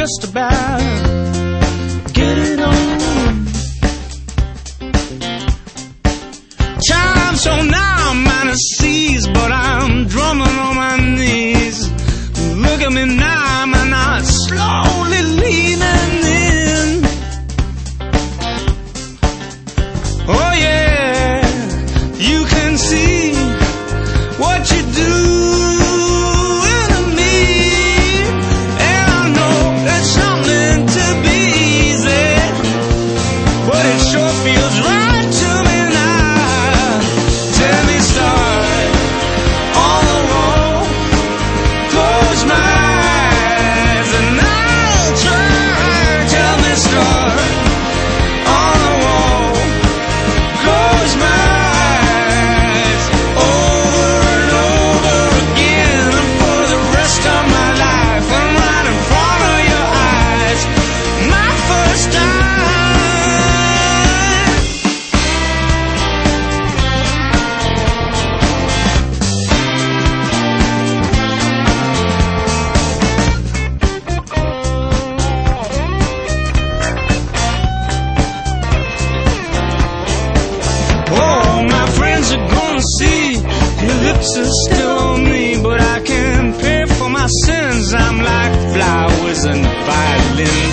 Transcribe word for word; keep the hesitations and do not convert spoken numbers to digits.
just about get it on. Time so now I'm minus C's, but I'm drumming on my knees. Look at me now, am I not slowly leaning in? Oh yeah, you can see what you do. See, your lips are still on me, but I can't pay for my sins. I'm like flowers and violins.